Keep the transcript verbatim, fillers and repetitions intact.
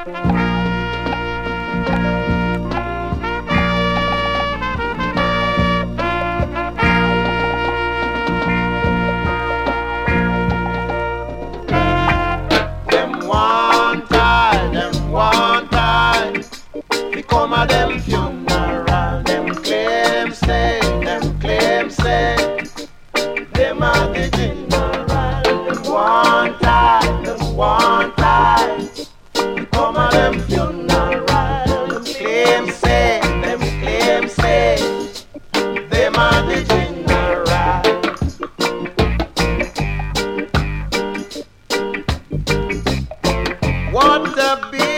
Them one time, them one time, become a them funeral. Them claim say, them claim say, them are the general. Them one time, them one time, become a them funeral. Them claim say, them claim say, them are the general. What a big